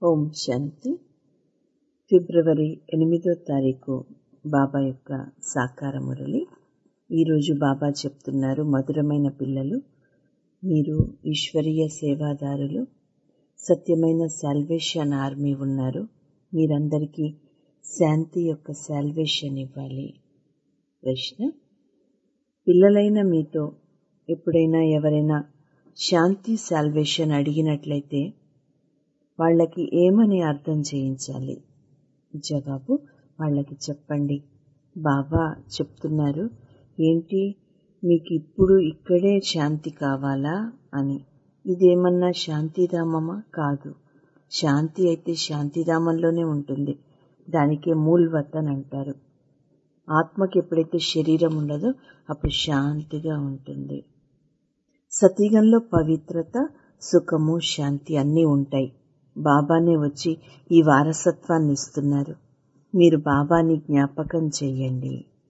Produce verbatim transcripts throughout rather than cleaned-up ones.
ఓం శాంతి. ఫిబ్రవరి ఎనిమిదో తారీఖు బాబా యొక్క సాకార మురళి. ఈరోజు బాబా చెప్తున్నారు, మధురమైన పిల్లలు, మీరు ఈశ్వరీయ సేవాదారులు, సత్యమైన సాల్వేషన్ ఆర్మీ ఉన్నారు. మీరందరికీ శాంతి యొక్క సాల్వేషన్ ఇవ్వాలి. ప్రశ్న: పిల్లలైన మీతో ఎప్పుడైనా ఎవరైనా శాంతి సాల్వేషన్ అడిగినట్లయితే వాళ్ళకి ఏమని అర్థం చేయించాలి? జవాబు: వాళ్ళకి చెప్పండి, బాబా చెప్తున్నారు, ఏంటి మీకు ఇప్పుడు ఇక్కడే శాంతి కావాలా అని. ఇదేమన్నా శాంతిధామమా? కాదు. శాంతి అయితే శాంతిధామంలోనే ఉంటుంది. దానికే మూల్ వతన్ అంటారు. ఆత్మకి ఎప్పుడైతే శరీరం ఉండదో అప్పుడు శాంతిగా ఉంటుంది. సతీగంలో పవిత్రత, సుఖము, శాంతి అన్నీ ఉంటాయి. బాబానే వచ్చి ఈ వారసత్వాన్ని ఇస్తున్నారు. మీరు బాబాని జ్ఞాపకం చెయ్యండి.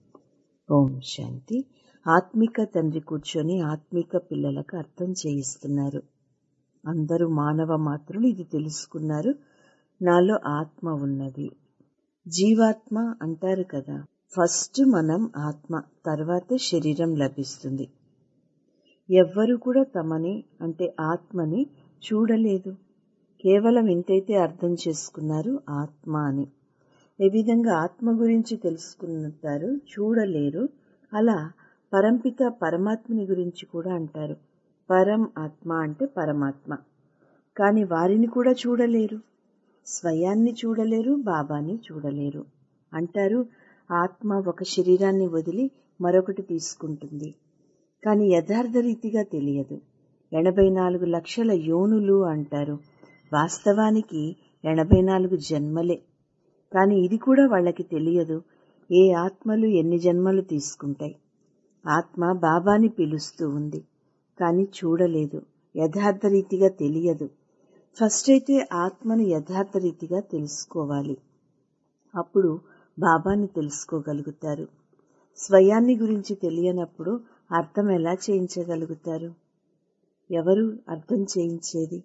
ఓం శాంతి. ఆత్మిక తండ్రి కూర్చొని ఆత్మిక పిల్లలకు అర్థం చేయిస్తున్నారు. అందరూ మానవ మాత్రులు ఇది తెలుసుకున్నారు, నాలో ఆత్మ ఉన్నది. జీవాత్మ అంటారు కదా, ఫస్ట్ మనం ఆత్మ, తర్వాతే శరీరం లభిస్తుంది. ఎవ్వరు కూడా తమని అంటే ఆత్మని చూడలేదు. కేవలం ఇంతైతే అర్థం చేసుకున్నారు, ఆత్మ అని. ఏ విధంగా ఆత్మ గురించి తెలుసుకుంటారు, చూడలేరు. అలా పరంపిత పరమాత్మని గురించి కూడా అంటారు. పరం ఆత్మ అంటే పరమాత్మ, కానీ వారిని కూడా చూడలేరు. స్వయాన్ని చూడలేరు, బాబాని చూడలేరు. అంటారు, ఆత్మ ఒక శరీరాన్ని వదిలి మరొకటి తీసుకుంటుంది, కానీ యథార్థ రీతిగా తెలియదు. ఎనభై నాలుగు లక్షల యోనులు అంటారు. వాస్తవానికి ఎనభై నాలుగు జన్మలే, కానీ ఇది కూడా వాళ్ళకి తెలియదు. ఏ ఆత్మలు ఎన్ని జన్మలు తీసుకుంటాయి. ఆత్మ బాబాని పిలుస్తూ ఉంది, కానీ చూడలేదు, యథార్థ రీతిగా తెలియదు. ఫస్ట్ అయితే ఆత్మను యథార్థ రీతిగా తెలుసుకోవాలి, అప్పుడు బాబాని తెలుసుకోగలుగుతారు. స్వయాన్ని గురించి తెలియనప్పుడు అర్థం ఎలా చేయించగలుగుతారు? ఎవరు అర్థం చేయించేది?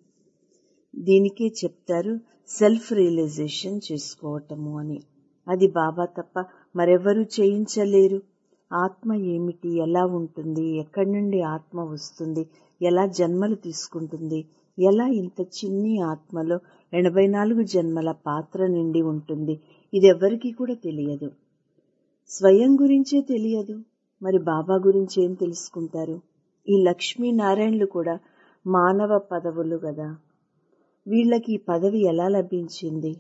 దీనికే చెప్తారు సెల్ఫ్ రియలైజేషన్ చేసుకోవటము అని. అది బాబా తప్ప మరెవరూ చేయించలేరు. ఆత్మ ఏమిటి, ఎలా ఉంటుంది, ఎక్కడి నుండి ఆత్మ వస్తుంది, ఎలా జన్మలు తీసుకుంటుంది, ఎలా ఇంత చిన్ని ఆత్మలో ఎనభై నాలుగు జన్మల పాత్ర నిండి ఉంటుంది, ఇది ఎవరికీ కూడా తెలియదు. స్వయం గురించే తెలియదు, మరి బాబా గురించి ఏం తెలుసుకుంటారు? ఈ లక్ష్మీనారాయణలు కూడా మానవ పదవులు కదా, వీళ్ళకి ఈ పదవి ఎలా లభించింది?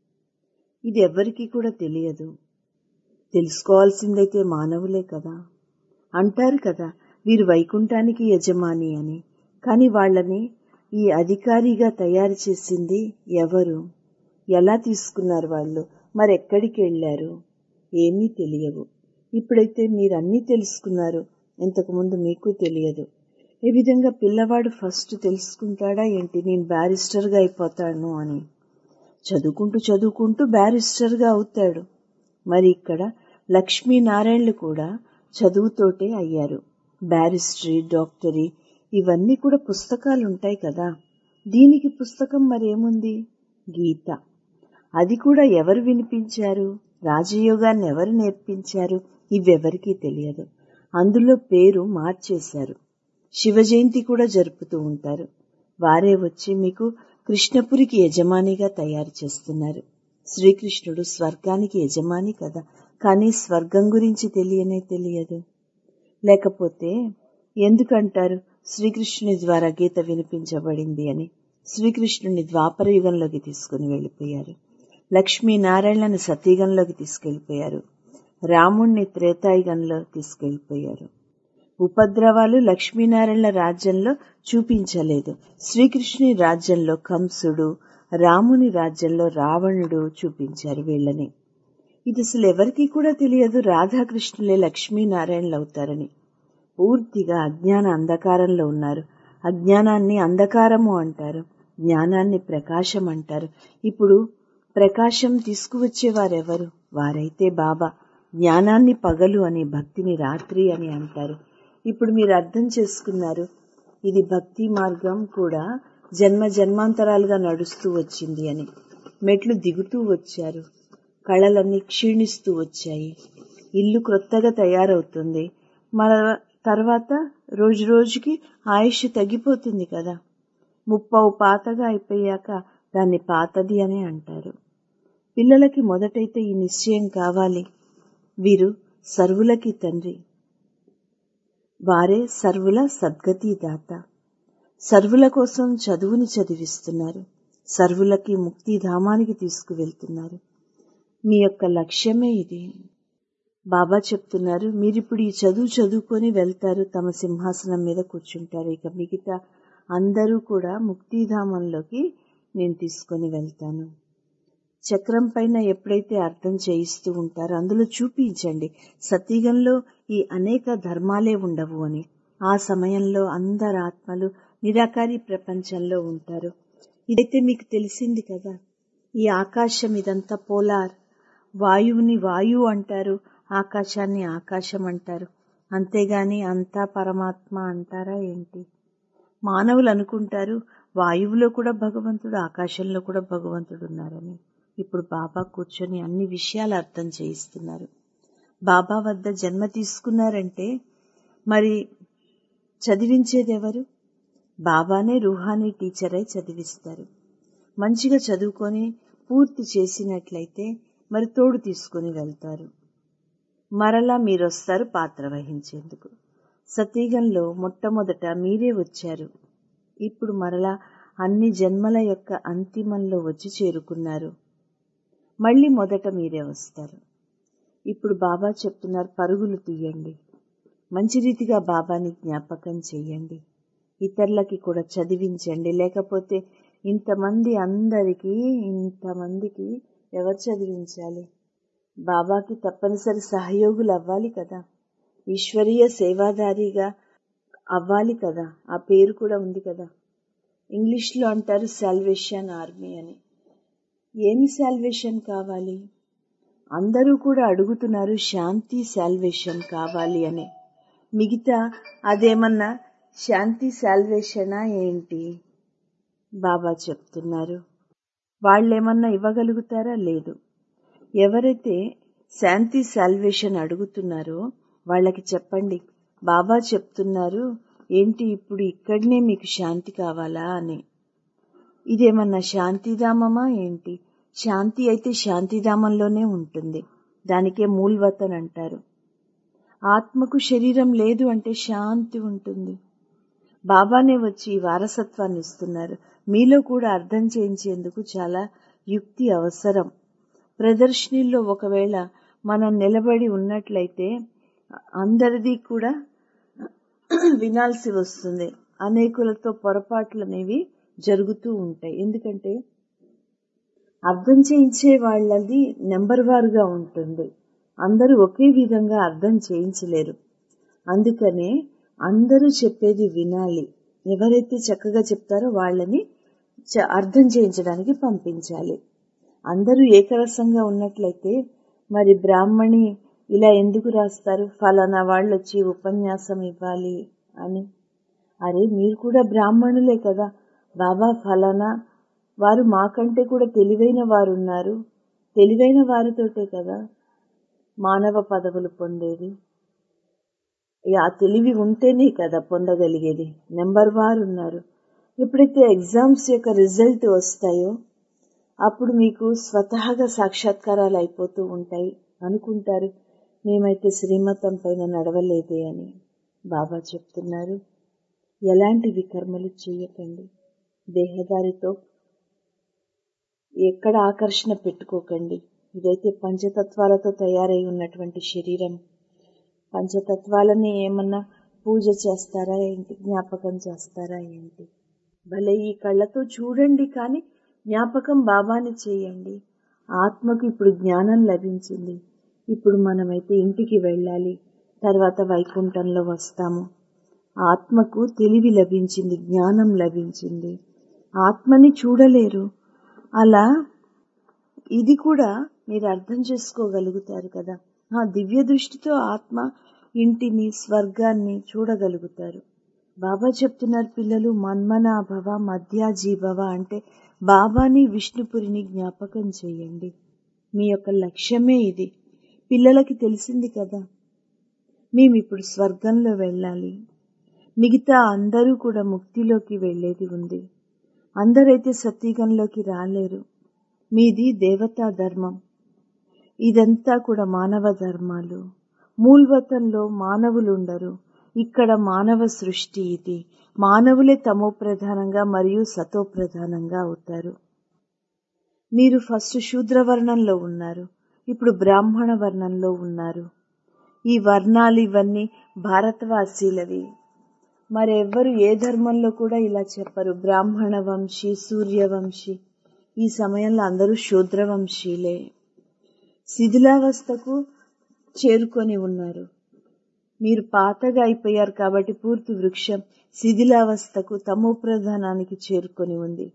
ఇది ఎవ్వరికీ కూడా తెలియదు. తెలుసుకోవాల్సిందైతే మానవులే కదా. అంటారు కదా, వీరు వైకుంఠానికి యజమాని అని, కానీ వాళ్ళని ఈ అధికారిగా తయారు చేసింది ఎవరు? ఎలా తీసుకున్నారు వాళ్ళు? మరెక్కడికి వెళ్లారు? ఏమీ తెలియవు. ఇప్పుడైతే మీరు అన్నీ తెలుసుకున్నారు, ఇంతకుముందు మీకు తెలియదు. ఏ విధంగా పిల్లవాడు ఫస్ట్ తెలుసుకుంటాడా ఏంటి, నేను బ్యారిస్టర్గా అయిపోతాను అని. చదువుకుంటూ చదువుకుంటూ బ్యారిస్టర్గా అవుతాడు. మరి ఇక్కడ లక్ష్మీనారాయణలు కూడా చదువుతోటే అయ్యారు. బ్యారిస్టరీ, డాక్టరీ ఇవన్నీ కూడా పుస్తకాలు ఉంటాయి కదా. దీనికి పుస్తకం మరేముంది? గీత. అది కూడా ఎవరు వినిపించారు? రాజయోగాన్ని ఎవరు నేర్పించారు? ఇవెవరికీ తెలియదు. అందులో పేరు మార్చేశారు. శివ జయంతి కూడా జరుపుతూ ఉంటారు. వారే వచ్చి మీకు కృష్ణపురికి యజమానిగా తయారు చేస్తున్నారు. శ్రీకృష్ణుడు స్వర్గానికి యజమాని కదా, కానీ స్వర్గం గురించి తెలియనే తెలియదు. లేకపోతే ఎందుకంటారు శ్రీకృష్ణుని ద్వారా గీత వినిపించబడింది అని? శ్రీకృష్ణుని ద్వాపర యుగంలోకి తీసుకుని వెళ్ళిపోయారు. లక్ష్మీనారాయణలను సతీగంలోకి తీసుకెళ్లిపోయారు. రాముణ్ణి త్రేతాయుగంలో తీసుకెళ్లిపోయారు. ఉపద్రవాలు లక్ష్మీనారాయణల రాజ్యంలో చూపించలేదు. శ్రీకృష్ణుని రాజ్యంలో కంసుడు, రాముని రాజ్యంలో రావణుడు చూపించారు వీళ్ళని. ఇది అసలు ఎవరికీ కూడా తెలియదు, రాధాకృష్ణులే లక్ష్మీనారాయణలు అవుతారని. పూర్తిగా అజ్ఞాన అంధకారంలో ఉన్నారు. అజ్ఞానాన్ని అంధకారము అంటారు, జ్ఞానాన్ని ప్రకాశం అంటారు. ఇప్పుడు ప్రకాశం తీసుకువచ్చేవారెవరు? వారైతే బాబా. జ్ఞానాన్ని పగలు అని, భక్తిని రాత్రి అని అంటారు. ఇప్పుడు మీరు అర్థం చేసుకున్నారు, ఇది భక్తి మార్గం కూడా జన్మ జన్మాంతరాలుగా నడుస్తూ వచ్చింది అని. మెట్లు దిగుతూ వచ్చారు. కళలన్నీ క్షీణిస్తూ వచ్చాయి. ఇల్లు క్రొత్తగా తయారవుతుంది. మన తర్వాత రోజు రోజుకి ఆయుష్ తగ్గిపోతుంది కదా. ముప్పావు పాతగా అయిపోయాక దాన్ని పాతది అని అంటారు. పిల్లలకి మొదటైతే ఈ నిశ్చయం కావాలి, వీరు సర్వులకి తండ్రి, వారే సర్వుల సద్గతి దాత. సర్వుల కోసం చదువుని చదివిస్తున్నారు, సర్వులకి ముక్తిధామానికి తీసుకువెళ్తున్నారు. మీ యొక్క లక్ష్యమే ఇది. బాబా చెప్తున్నారు, మీరిప్పుడు ఈ చదువు చదువుకొని వెళ్తారు, తమ సింహాసనం మీద కూర్చుంటారు. ఇక మిగతా అందరూ కూడా ముక్తిధామంలోకి నేను తీసుకొని వెళ్తాను. చక్రం పైన ఎప్పుడైతే అర్థం చేయిస్తూ ఉంటారో అందులో చూపించండి, సత్యుగంలో ఈ అనేక ధర్మాలే ఉండవు అని. ఆ సమయంలో అందరు ఆత్మలు నిరాకారి ప్రపంచంలో ఉంటారు. ఇదైతే మీకు తెలిసింది కదా. ఈ ఆకాశం ఇదంతా పోలార్. వాయువుని వాయువు అంటారు, ఆకాశాన్ని ఆకాశం అంటారు. అంతేగాని అంతా పరమాత్మ అంటారా ఏంటి? మానవులు అనుకుంటారు వాయువులో కూడా భగవంతుడు, ఆకాశంలో కూడా భగవంతుడు ఉన్నారని. ఇప్పుడు బాబా కూర్చొని అన్ని విషయాలు అర్థం చేయిస్తున్నారు. బాబా వద్ద జన్మ తీసుకున్నారంటే మరి చదివించేదెవరు? బాబానే రూహానీ టీచర్ అయి చదివిస్తారు. మంచిగా చదువుకొని పూర్తి చేసినట్లయితే మరి తోడు తీసుకుని వెళ్తారు. మరలా మీరొస్తారు పాత్ర వహించేందుకు. సతీగంలో మొట్టమొదట మీరే వచ్చారు. ఇప్పుడు మరలా అన్ని జన్మల యొక్క అంతిమంలో వచ్చి చేరుకున్నారు. మళ్ళీ మొదట మీరే వస్తారు. ఇప్పుడు బాబా చెప్తున్నారు, పరుగులు తీయండి, మంచి రీతిగా బాబాని జ్ఞాపకం చెయ్యండి, ఇతరులకి కూడా చదివించండి. లేకపోతే ఇంతమంది అందరికీ ఇంతమందికి ఎవరు చదివించాలి? బాబాకి తప్పనిసరి సహయోగులు అవ్వాలి కదా, ఈశ్వరీయ సేవాదారిగా అవ్వాలి కదా. ఆ పేరు కూడా ఉంది కదా. ఇంగ్లీష్లో అంటారు సాల్వేషన్ ఆర్మీ అని. ఏమి సాల్వేషన్ కావాలి? అందరూ కూడా అడుగుతున్నారు శాంతి సాల్వేషన్ కావాలి అని. మిగతా అదేమన్నా శాంతి సాల్వేషనా ఏంటి? బాబా చెప్తున్నారు, వాళ్ళేమన్నా ఇవ్వగలుగుతారా? లేదు. ఎవరైతే శాంతి సాల్వేషన్ అడుగుతున్నారో వాళ్ళకి చెప్పండి, బాబా చెప్తున్నారు ఏంటి ఇప్పుడు ఇక్కడనే మీకు శాంతి కావాలా అని. ఇదేమన్నా శాంతిధామమా ఏంటి? శాంతి అయితే శాంతిధామంలోనే ఉంటుంది, దానికే మూల్వతన్ అంటారు. ఆత్మకు శరీరం లేదు అంటే శాంతి ఉంటుంది. బాబానే వచ్చి వారసత్వాన్ని ఇస్తున్నారు. మీలో కూడా అర్థం చేయించేందుకు చాలా యుక్తి అవసరం. ప్రదర్శనలో ఒకవేళ మనం నిలబడి ఉన్నట్లయితే అందరిది కూడా వినాల్సి వస్తుంది. అనేకులతో పొరపాట్లు అనేవి జరుగుతూ ఉంటాయి. ఎందుకంటే అర్థం చేయించే వాళ్ళది నెంబర్ వారుగా ఉంటుంది. అందరూ ఒకే విధంగా అర్థం చేయించలేరు. అందుకనే అందరూ చెప్పేది వినాలి. ఎవరైతే చక్కగా చెప్తారో వాళ్ళని అర్థం చేయించడానికి పంపించాలి. అందరూ ఏకరసంగా ఉన్నట్లయితే మరి బ్రాహ్మణి ఇలా ఎందుకు రాస్తారు, ఫలానా వాళ్ళు వచ్చి ఉపన్యాసం ఇవ్వాలి అని? అరే మీరు కూడా బ్రాహ్మణులే కదా. బాబా ఫలానా వారు మాకంటే కూడా తెలివైన వారు ఉన్నారు, తెలివైన వారితోటే కదా మానవ పదవులు పొందేది. ఆ తెలివి ఉంటేనే కదా పొందగలిగేది. నెంబర్ వారు ఉన్నారు. ఎప్పుడైతే ఎగ్జామ్స్ యొక్క రిజల్ట్ వస్తాయో అప్పుడు మీకు స్వతహాగా సాక్షాత్కారాలు అయిపోతూ ఉంటాయి. అనుకుంటారు మేమైతే శ్రీమతం పైన నడవలేదే అని. బాబా చెప్తున్నారు, ఎలాంటి వికర్మలు చేయకండి, దేహదారితో ఎక్కడ ఆకర్షణ పెట్టుకోకండి. ఇదైతే పంచతత్వాలతో తయారై ఉన్నటువంటి శరీరం. పంచతత్వాలని ఏమన్నా పూజ చేస్తారా ఏంటి, జ్ఞాపకం చేస్తారా ఏంటి? భలే ఈ కళ్ళతో చూడండి, కానీ జ్ఞాపకం బాబాని చేయండి. ఆత్మకు ఇప్పుడు జ్ఞానం లభించింది. ఇప్పుడు మనమైతే ఇంటికి వెళ్ళాలి, తర్వాత వైకుంఠంలో వస్తాము. ఆత్మకు తెలివి లభించింది, జ్ఞానం లభించింది. ఆత్మని చూడలేరు. అలా ఇది కూడా మీరు అర్థం చేసుకోగలుగుతారు కదా. ఆ దివ్య దృష్టితో ఆత్మ ఇంటిని, స్వర్గాన్ని చూడగలుగుతారు. బాబా చెప్తున్నారు, పిల్లలు మన్మనాభవ మధ్యాజీభవ అంటే బాబాని విష్ణుపురిని జ్ఞాపకం చేయండి. మీ యొక్క లక్ష్యమే ఇది. పిల్లలకి తెలిసింది కదా, మేమిప్పుడు స్వర్గంలో వెళ్ళాలి, మిగతా అందరూ కూడా ముక్తిలోకి వెళ్లేది ఉంది. అందరైతే సత్యుగంలోకి రాలేరు. మీది దేవతా ధర్మం, ఇదంతా కూడా మానవ ధర్మాలు. మూల్వతంలో మానవులుండరు. ఇక్కడ మానవ సృష్టి ఇది. మానవులే తమో ప్రధానంగా మరియు సతో ప్రధానంగా అవుతారు. మీరు ఫస్ట్ శూద్ర వర్ణంలో ఉన్నారు, ఇప్పుడు బ్రాహ్మణ వర్ణంలో ఉన్నారు. ఈ వర్ణాలు ఇవన్నీ భారతవాసీలవి. మరెవ్వరు ఏ ధర్మంలో కూడా ఇలా చెప్పరు. బ్రాహ్మణ వంశీ, సూర్యవంశీ. ఈ సమయంలో అందరూ శూద్రవంశీలే. శిథిలావస్థకు చేరుకొని ఉన్నారు. మీరు పాతగా అయిపోయారు కాబట్టి పూర్తి వృక్షం శిథిలావస్థకు తమో ప్రధానానికి చేరుకొని ఉంది.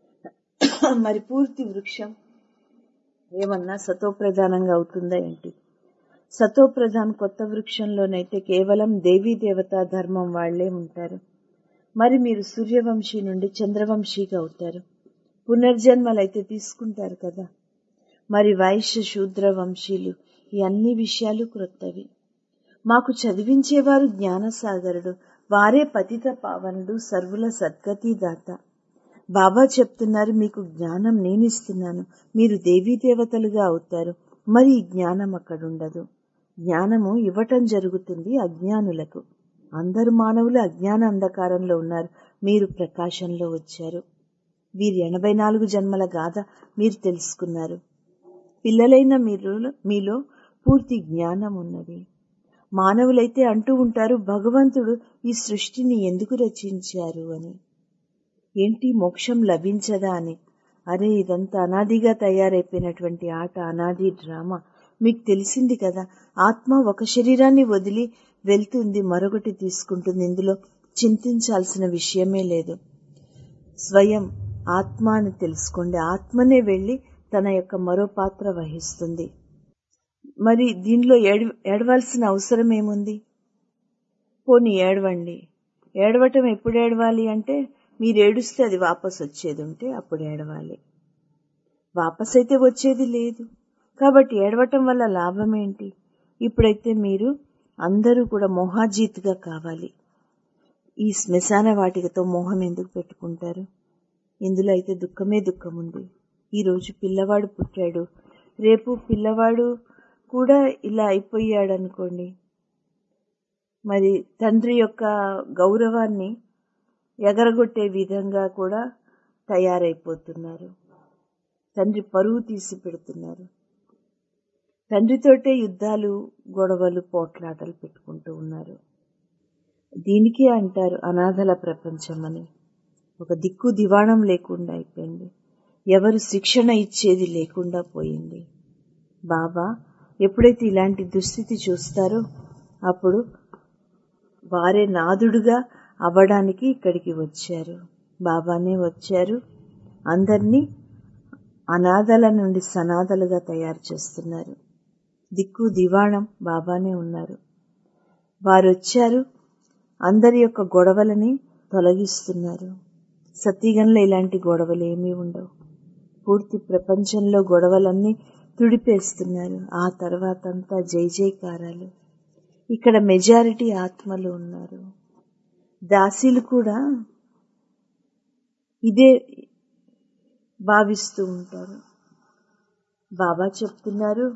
మరి పూర్తి వృక్షం ఏమన్నా సతో ప్రధానంగా అవుతుందా ఏంటి? సతో ప్రధాన్ కొత్త వృక్షంలోనైతే కేవలం దేవీ దేవతా ధర్మం వాళ్లే ఉంటారు. మరి మీరు సూర్యవంశీ నుండి చంద్రవంశీగా అవుతారు. పునర్జన్మలైతే తీసుకుంటారు కదా. మరి వైశ్య శూద్ర వంశీలు, ఈ అన్ని విషయాలు క్రొత్తవి. మాకు చదివించేవారు జ్ఞానసాగరుడు, వారే పతిత పావనుడు, సర్వుల సద్గతి దాత. బాబా చెప్తున్నారు, మీకు జ్ఞానం నేనిస్తున్నాను, మీరు దేవీ దేవతలుగా అవుతారు. మరి ఈ జ్ఞానం అక్కడుండదు. జ్ఞానము ఇవ్వటం జరుగుతుంది అజ్ఞానులకు. అందరు మానవులు అజ్ఞాన అంధకారంలో ఉన్నారు, మీరు ప్రకాశంలో వచ్చారు. వీరి ఎనభై నాలుగు జన్మల గాథ మీరు తెలుసుకున్నారు. పిల్లలైన మీరు మీలో పూర్తి జ్ఞానం ఉన్నది. మానవులైతే అంటూ ఉంటారు, భగవంతుడు ఈ సృష్టిని ఎందుకు రచించారు అని. ఏంటి మోక్షం లభించదా అని. అరే, ఇదంతా అనాదిగా తయారైపోయినటువంటి ఆట, అనాది డ్రామా. మీకు తెలిసింది కదా, ఆత్మ ఒక శరీరాన్ని వదిలి వెళ్తుంది, మరొకటి తీసుకుంటుంది. ఇందులో చింతించాల్సిన విషయమే లేదు. స్వయం ఆత్మ అని తెలుసుకోండి. ఆత్మనే వెళ్లి తన యొక్క మరో పాత్ర వహిస్తుంది. మరి దీనిలో ఏడ్ ఏడవలసిన అవసరం ఏముంది? పోనీ ఏడవండి. ఏడవటం ఎప్పుడు ఏడవాలి అంటే, మీరు ఏడుస్తే అది వాపస్ వచ్చేది ఉంటే అప్పుడు ఏడవాలి. వాపస్ అయితే వచ్చేది లేదు కాబట్టి ఏడవటం వల్ల లాభం ఏంటి? ఇప్పుడైతే మీరు అందరూ కూడా మోహాజీత్గా కావాలి. ఈ శ్మశాన వాటికతో మోహం ఎందుకు పెట్టుకుంటారు? ఇందులో అయితే దుఃఖమే దుఃఖం ఉంది. ఈరోజు పిల్లవాడు పుట్టాడు, రేపు పిల్లవాడు కూడా ఇలా అయిపోయాడు అనుకోండి. మరి తండ్రి యొక్క గౌరవాన్ని ఎగరగొట్టే విధంగా కూడా తయారైపోతున్నారు. తండ్రి పరువు తీసి పెడుతున్నారు. తండ్రితోటే యుద్ధాలు, గొడవలు, పోట్లాటలు పెట్టుకుంటూ ఉన్నారు. దీనికే అంటారు అనాథల ప్రపంచం అని. ఒక దిక్కు దివాణం లేకుండా అయిపోయింది. ఎవరు శిక్షణ ఇచ్చేది లేకుండా పోయింది. బాబా ఎప్పుడైతే ఇలాంటి దుస్థితి చూస్తారో అప్పుడు వారే నాదుడుగా అవ్వడానికి ఇక్కడికి వచ్చారు. బాబానే వచ్చారు, అందరినీ అనాథల నుండి సనాథలుగా తయారు చేస్తున్నారు. దిక్కు దివాణం బాబానే ఉన్నారు. వారు వచ్చారు, అందరి యొక్క గొడవలని తొలగిస్తున్నారు. సత్యుగంలో ఇలాంటి గొడవలు ఏమీ ఉండవు. పూర్తి ప్రపంచంలో గొడవలన్నీ తుడిపేస్తున్నారు. ఆ తర్వాత అంతా జై జైకారాలు. ఇక్కడ మెజారిటీ ఆత్మలు ఉన్నారు. దాసీలు కూడా ఇదే భావిస్తూ ఉంటారు. బాబా చెప్తున్నారు,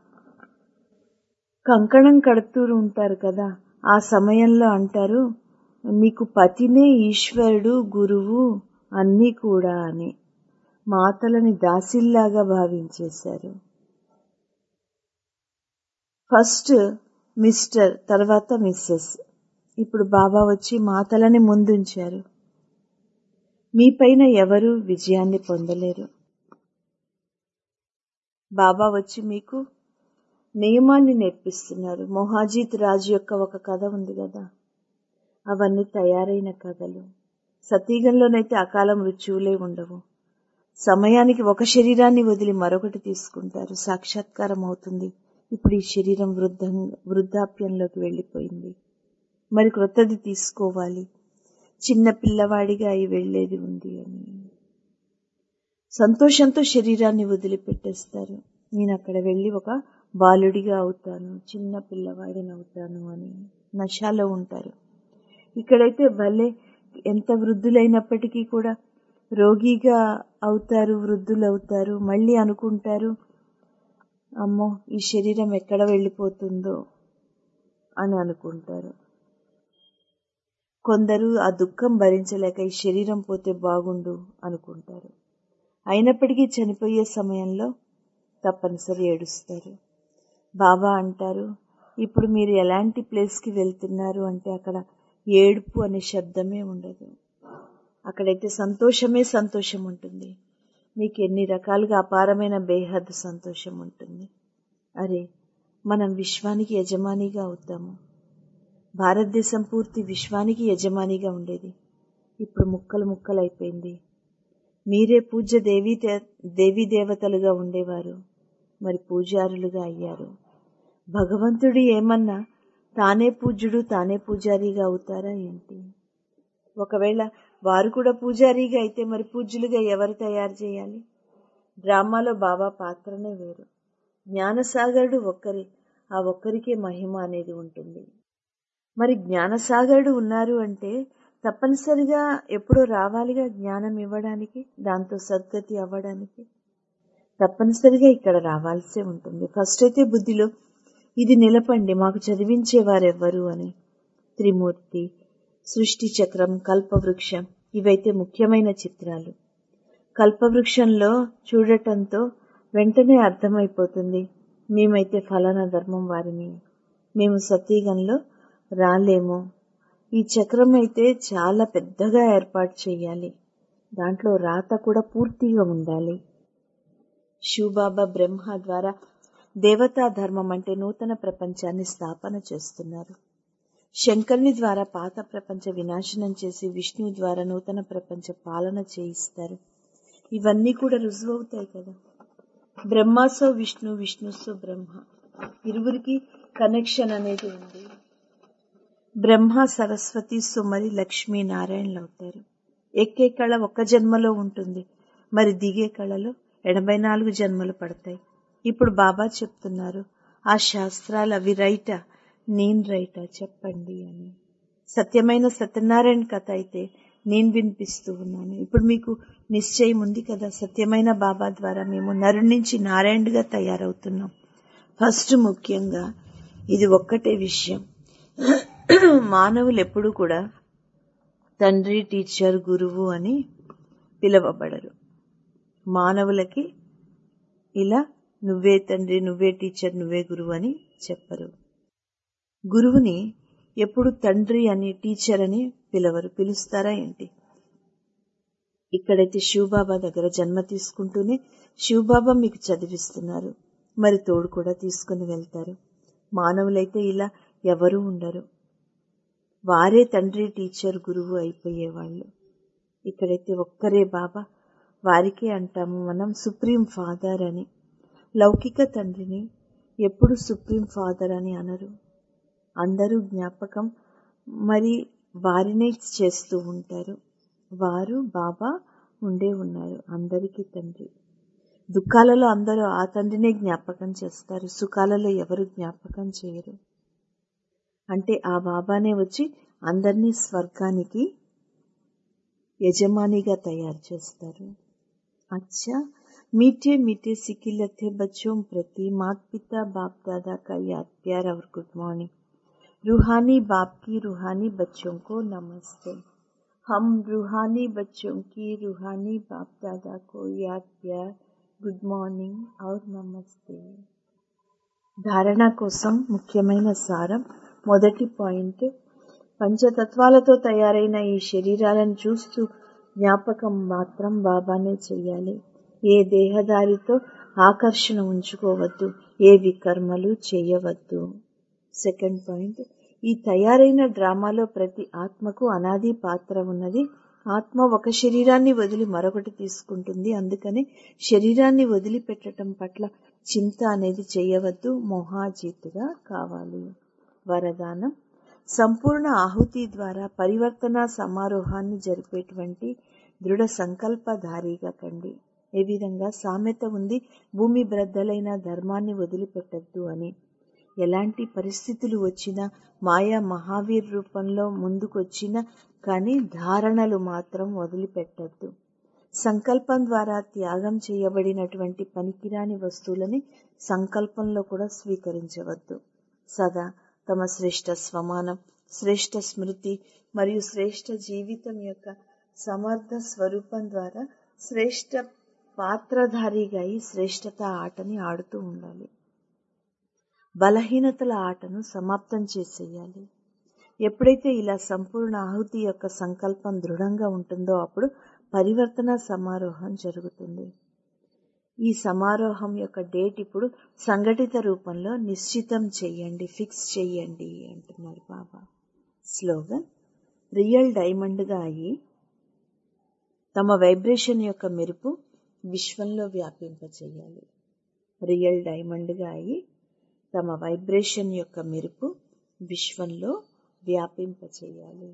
కంకణం కడుతూ ఉంటారు కదా, ఆ సమయంలో అంటారు, నీకు పతినే ఈశ్వరుడు, గురువు అన్నీ కూడా అని. మాతలని దాసిల్లాగా భావించేశారు. ఫస్ట్ మిస్టర్, తర్వాత మిస్సెస్. ఇప్పుడు బాబా వచ్చి మాతలని ముందుంచారు. మీ పైన ఎవరు విజయాన్ని పొందలేరు. బాబా వచ్చి మీకు నియమాన్ని నేర్పిస్తున్నారు. మొహాజీత్ రాజు యొక్క ఒక కథ ఉంది కదా, అవన్నీ తయారైన కథలు. సతీగంలోనైతే అకాల మృత్యువులే ఉండవు. సమయానికి ఒక శరీరాన్ని వదిలి మరొకటి తీసుకుంటారు, సాక్షాత్కారం అవుతుంది. ఇప్పుడు ఈ శరీరం వృద్ధ వృద్ధాప్యంలోకి వెళ్ళిపోయింది, మరి క్రొత్తది తీసుకోవాలి. చిన్న పిల్లవాడిగా అయి వెళ్లేది ఉంది అని సంతోషంతో శరీరాన్ని వదిలిపెట్టేస్తారు. నేను అక్కడ వెళ్ళి ఒక బాలుడిగా అవుతాను, చిన్న పిల్లవాడిని అవుతాను అని నశాలో ఉంటారు. ఇక్కడైతే భలే ఎంత వృద్ధులైనప్పటికీ కూడా రోగిగా అవుతారు, వృద్ధులు అవుతారు. మళ్ళీ అనుకుంటారు, అమ్మో ఈ శరీరం ఎక్కడ వెళ్ళిపోతుందో అని అనుకుంటారు. కొందరు ఆ దుఃఖం భరించలేక ఈ శరీరం పోతే బాగుండు అనుకుంటారు. అయినప్పటికీ చనిపోయే సమయంలో తప్పనిసరి ఏడుస్తారు. బాబా అంటారు, ఇప్పుడు మీరు ఎలాంటి ప్లేస్కి వెళ్తున్నారు అంటే అక్కడ ఏడుపు అనే శబ్దమే ఉండదు. అక్కడైతే సంతోషమే సంతోషం ఉంటుంది. మీకు ఎన్ని రకాలుగా అపారమైన బేహద్ సంతోషం ఉంటుంది. అరే మనం విశ్వానికి యజమానిగా అవుతాము. భారతదేశం పూర్తి విశ్వానికి యజమానిగా ఉండేది, ఇప్పుడు ముక్కలు ముక్కలు అయిపోయింది. మీరే పూజ్య దేవీ దేవీ దేవతలుగా ఉండేవారు, మరి పూజారులుగా అయ్యారు. భగవంతుడు ఏమన్నా తానే పూజ్యుడు తానే పూజారిగా అవుతారా ఏంటి? ఒకవేళ వారు కూడా పూజారిగా అయితే మరి పూజ్యులుగా ఎవరు తయారు చేయాలి? డ్రామాలో బాబా పాత్రనే వేరు. జ్ఞానసాగరుడు ఒక్కరే, ఆ ఒక్కరికే మహిమ అనేది ఉంటుంది. మరి జ్ఞానసాగరుడు ఉన్నారు అంటే తప్పనిసరిగా ఎప్పుడో రావాలిగా జ్ఞానం ఇవ్వడానికి, దాంతో సద్గతి అవ్వడానికి తప్పనిసరిగా ఇక్కడ రావాల్సే ఉంటుంది. ఫస్ట్ అయితే బుద్ధిలో ఇది నిలపండి, మాకు చదివించేవారెవ్వరు అని. త్రిమూర్తి, సృష్టి చక్రం, కల్పవృక్షం, ఇవైతే ముఖ్యమైన చిత్రాలు. కల్పవృక్షంలో చూడటంతో వెంటనే అర్థమైపోతుంది, మేమైతే ఫలానా ధర్మం వారిని, మేము సతీగంలో రాలేము. ఈ చక్రం అయితే చాలా పెద్దగా ఏర్పాటు చేయాలి, దాంట్లో రాత కూడా పూర్తిగా ఉండాలి. శివబాబా బ్రహ్మ ద్వారా దేవతా ధర్మం అంటే నూతన ప్రపంచాన్ని స్థాపన చేస్తున్నారు. శంకరుని ద్వారా పాత ప్రపంచ వినాశనం చేసి విష్ణువు ద్వారా నూతన ప్రపంచ పాలన చేయిస్తారు. ఇవన్నీ కూడా రుజువవుతాయి కదా. బ్రహ్మసో విష్ణు, విష్ణుసో బ్రహ్మ, ఇరువురికి కనెక్షన్ అనేది ఉంది. బ్రహ్మ సరస్వతి సో మరి లక్ష్మీ నారాయణలు అవుతారు. ఎక్కే కళ ఒక్క జన్మలో ఉంటుంది, మరి దిగే కళలో ఎనభై నాలుగు జన్మలు పడతాయి. ఇప్పుడు బాబా చెప్తున్నారు, ఆ శాస్త్రాలు అవి రైటా, నేను రైటా చెప్పండి అని. సత్యమైన సత్యనారాయణ కథ అయితే నేను వినిపిస్తూ ఉన్నాను. ఇప్పుడు మీకు నిశ్చయం ఉంది కదా, సత్యమైన బాబా ద్వారా మేము నరుడి నుంచి నారాయణుడిగా తయారవుతున్నాం. ఫస్ట్ ముఖ్యంగా ఇది ఒక్కటే విషయం, మానవులు ఎప్పుడు కూడా తండ్రి, టీచర్, గురువు అని పిలవబడరు. మానవులకి ఇలా నువ్వే తండ్రి, నువ్వే టీచర్, నువ్వే గురువు అని చెప్పరు. గురువుని ఎప్పుడు తండ్రి అని, టీచర్ అని పిలవరు. పిలుస్తారా ఏంటి? ఇక్కడైతే శివబాబా దగ్గర జన్మ తీసుకుంటూనే శివబాబా మీకు చదివిస్తున్నారు, మరి తోడు కూడా తీసుకుని వెళ్తారు. మానవులైతే ఇలా ఎవరూ ఉండరు, వారే తండ్రి, టీచర్, గురువు అయిపోయేవాళ్ళు. ఇక్కడైతే ఒక్కరే బాబా, వారికే అంటాము మనం సుప్రీం ఫాదర్ అని. లౌకిక తండ్రిని ఎప్పుడు సుప్రీం ఫాదర్ అని అనరు. అందరూ జ్ఞాపకం మరి వారినే చేస్తూ ఉంటారు. వారు బాబా ఉండే ఉన్నారు, అందరికీ తండ్రి. దుఃఖాలలో అందరూ ఆ తండ్రినే జ్ఞాపకం చేస్తారు, సుఖాలలో ఎవరు జ్ఞాపకం చేయరు. అంటే ఆ బాబానే వచ్చి అందరినీ స్వర్గానికి యజమానిగా తయారు చేస్తారు. అచ్చా मीठे मीठे सिकिलते बच्चों प्रति माता पिता बाप दादा का याद प्यार और गुड मॉर्निंग. रूहानी बाप की रूहानी बच्चों को नमस्ते. हम रूहानी बच्चों की रूहानी बाप दादा को याद प्यार गुड మార్నింగ్ और నమస్తే. ధారణ కోసం ముఖ్యమైన సారం. మొదటి పాయింట్, పంచతత్వాలతో తయారైన ఈ శరీరాలను చూస్తూ జ్ఞాపకం మాత్రం బాబానే చెయ్యాలి. ఏ దేహదారితో ఆకర్షణ ఉంచుకోవద్దు, ఏ వికర్మలు చేయవద్దు. సెకండ్ పాయింట్, ఈ తయారైన డ్రామాలో ప్రతి ఆత్మకు అనాది పాత్ర ఉన్నది. ఆత్మ ఒక శరీరాన్ని వదిలి మరొకటి తీసుకుంటుంది, అందుకని శరీరాన్ని వదిలిపెట్టడం పట్ల చింత అనేది చేయవద్దు, మోహాజీతుగా కావాలి. వరదానం, సంపూర్ణ ఆహుతి ద్వారా పరివర్తన సమారోహాన్ని జరిపేటువంటి దృఢ సంకల్పధారిగా కండి. ఏ విధంగా సామెత ఉంది, భూమి బ్రద్దలైన ధర్మాన్ని వదిలిపెట్టద్దు అని. ఎలాంటి పరిస్థితులు వచ్చినా, మాయా మహావీర్ రూపంలో ముందుకొచ్చినా కానీ ధారణలు మాత్రం వదిలిపెట్టద్దు. సంకల్పం ద్వారా త్యాగం చేయబడినటువంటి పనికిరాని వస్తువులని సంకల్పంలో కూడా స్వీకరించవద్దు. సదా తమ శ్రేష్ఠ స్వమానం, శ్రేష్ఠ స్మృతి మరియు శ్రేష్ఠ జీవితం యొక్క సమర్థ స్వరూపం ద్వారా శ్రేష్ఠ పాత్రధారిగా ఈ శ్రేష్ఠత ఆటని ఆడుతూ ఉండాలి. బలహీనతల ఆటను సమాప్తం చేసేయాలి. ఎప్పుడైతే ఇలా సంపూర్ణ ఆహుతి యొక్క సంకల్పం దృఢంగా ఉంటుందో అప్పుడు పరివర్తన సమారోహం జరుగుతుంది. ఈ సమారోహం యొక్క డేట్ ఇప్పుడు సంఘటిత రూపంలో నిశ్చితం చెయ్యండి, ఫిక్స్ చెయ్యండి అంటున్నారు బాబా. స్లోగన్: రియల్ డైమండ్గా అయ్యి తమ వైబ్రేషన్ యొక్క మెరుపు విశ్వంలో వ్యాపింపచేయాలి. రియల్ డైమండ్గా అయ్యి తమ వైబ్రేషన్ యొక్క మెరుపు విశ్వంలో వ్యాపింపచేయాలి.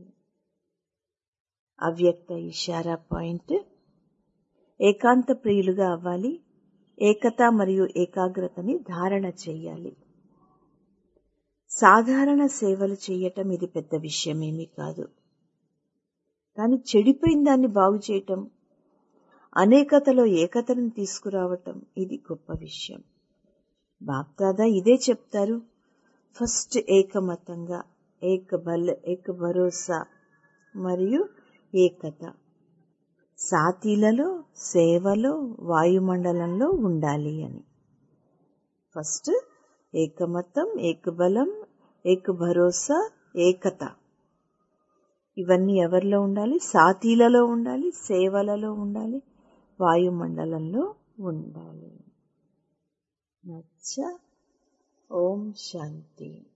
అవ్యక్త ఇషారా పాయింట్: ఏకాంత ప్రియులుగా అవ్వాలి. ఏకత మరియు ఏకాగ్రతని ధారణ చెయ్యాలి. సాధారణ సేవలు చేయటం ఇది పెద్ద విషయమేమీ కాదు, కానీ చెడిపోయిన దాన్ని బాగు చేయటం, అనేకతలో ఏకతను తీసుకురావటం ఇది గొప్ప విషయం. బాప్దాదా ఇదే చెప్తారు. ఫస్ట్ ఏకమతంగా, ఏక బల్, ఏక భరోసా మరియు ఏకత, సాతీలలో, సేవలో, వాయుమండలంలో ఉండాలి అని. ఫస్ట్ ఏకమతం, ఏకబలం, ఏక భరోసా, ఏకత. ఇవన్నీ ఎవరిలో ఉండాలి? సాతీలలో ఉండాలి, సేవలలో ఉండాలి, వాయుమండలంలో ఉండాలి. నచ్చ. ఓం శాంతి.